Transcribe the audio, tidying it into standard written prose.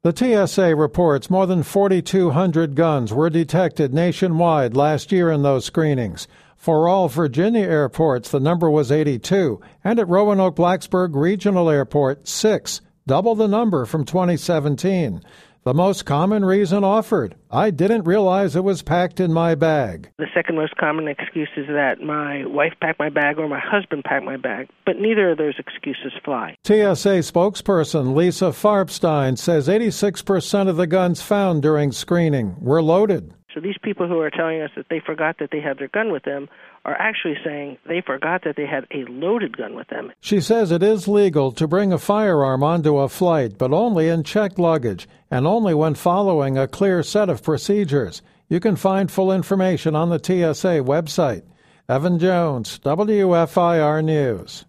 The TSA reports more than 4,200 guns were detected nationwide last year in those screenings. For all Virginia airports, the number was 82, and at Roanoke-Blacksburg Regional Airport, 6, double the number from 2017. The most common reason offered, I didn't realize it was packed in my bag. The second most common excuse is that my wife packed my bag or my husband packed my bag, but neither of those excuses fly. TSA spokesperson Lisa Farbstein says 86% of the guns found during screening were loaded. So these people who are telling us that they forgot that they had their gun with them are actually saying they forgot that they had a loaded gun with them. She says it is legal to bring a firearm onto a flight, but only in checked luggage and only when following a clear set of procedures. You can find full information on the TSA website. Evan Jones, WFIR News.